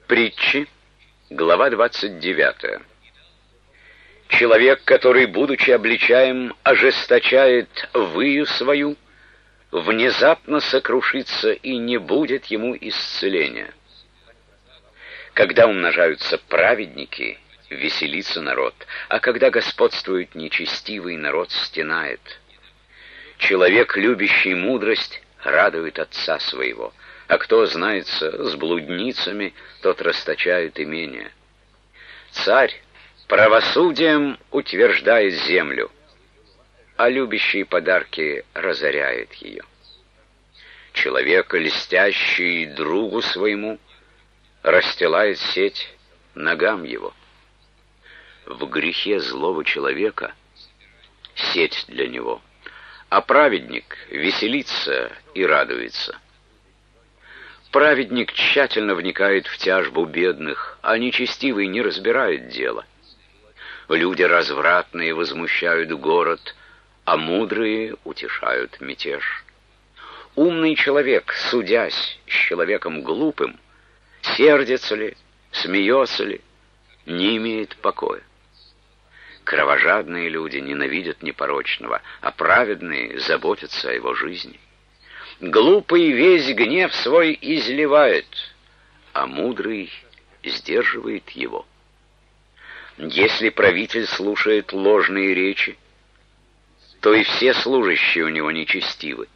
Притчи, глава 29. Человек, который, будучи обличаем, ожесточает выю свою, внезапно сокрушится, и не будет ему исцеления. Когда умножаются праведники, веселится народ, а когда господствует нечестивый, народ стенает. Человек, любящий мудрость, радует отца своего, а кто знается с блудницами, тот расточает имение. Царь правосудием утверждает землю, а любящий подарки разоряет ее. Человек, льстящий другу своему, расстилает сеть ногам его. В грехе злого человека сеть для него, а праведник веселится и радуется. Праведник тщательно вникает в тяжбу бедных, а нечестивый не разбирает дела. Люди развратные возмущают город, а мудрые утешают мятеж. Умный человек, судясь с человеком глупым, сердится ли, смеется ли, не имеет покоя. Кровожадные люди ненавидят непорочного, а праведные заботятся о его жизни. Глупый весь гнев свой изливает, а мудрый сдерживает его. Если правитель слушает ложные речи, то и все служащие у него нечестивы.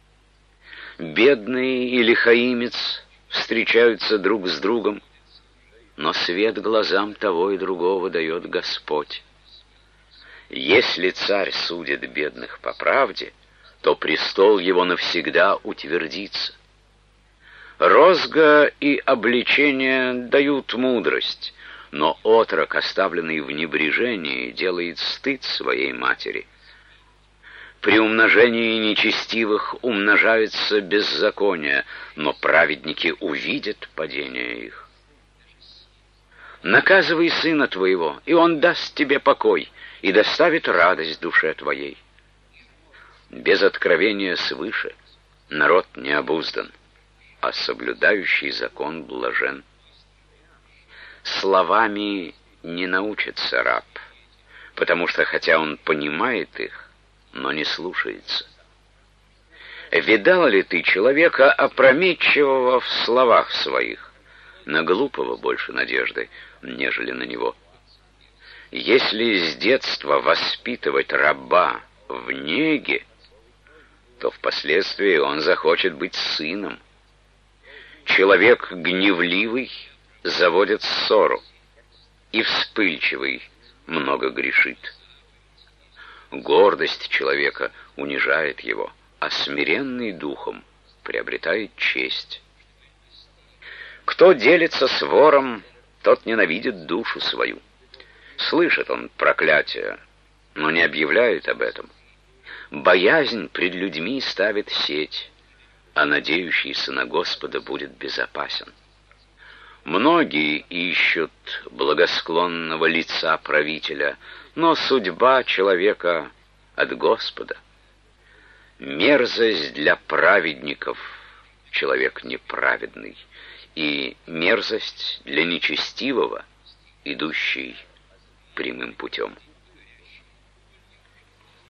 Бедный и лихаимец встречаются друг с другом, но свет глазам того и другого дает Господь. Если царь судит бедных по правде, то престол его навсегда утвердится. Розга и обличение дают мудрость, но отрок, оставленный в небрежении, делает стыд своей матери. При умножении нечестивых умножается беззаконие, но праведники увидят падение их. Наказывай сына твоего, и он даст тебе покой, и доставит радость душе твоей. Без откровения свыше народ не обуздан, а соблюдающий закон блажен. Словами не научится раб, потому что хотя он понимает их, но не слушается. Видал ли ты человека, опрометчивого в словах своих? На глупого больше надежды, нежели на него. Если с детства воспитывать раба в неге, то впоследствии он захочет быть сыном. Человек гневливый заводит ссору, и вспыльчивый много грешит. Гордость человека унижает его, а смиренный духом приобретает честь. Кто делится с вором, тот ненавидит душу свою. Слышит он проклятие, но не объявляет об этом. Боязнь пред людьми ставит сеть, а надеющийся на Господа будет безопасен. Многие ищут благосклонного лица правителя, но судьба человека от Господа. Мерзость для праведников человек неправедный, и мерзость для нечестивого, идущий прямым путем.